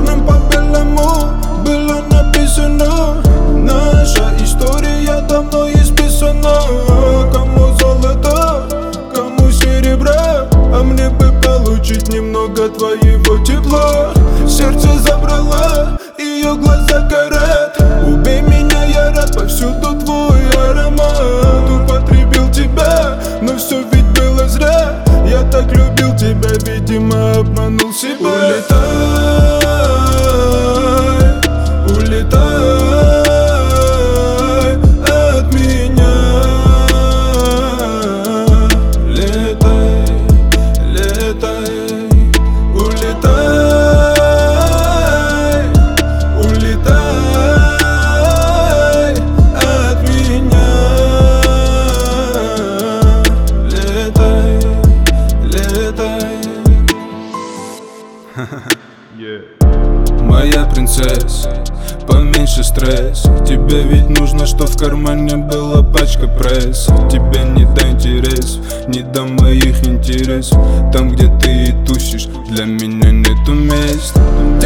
черным по белому было написано: наша история давно исписана. Кому золото, кому серебра, а мне бы получить немного твоего тепла. Сердце забрала, ее глаза горят. Убей меня, я рад, повсюду твой аромат. Употребил тебя, но все ведь было зря. Я так любил тебя, видимо, обманул себя. Улетай, улетай от меня. Летай, летай, улетай, улетай от меня. Летай, летай. Моя принцесса, поменьше стресс. Тебе ведь нужно, что в кармане была пачка пресс. Тебе не до интересов, не до моих интересов. Там, где ты и тусишь, для меня нету места.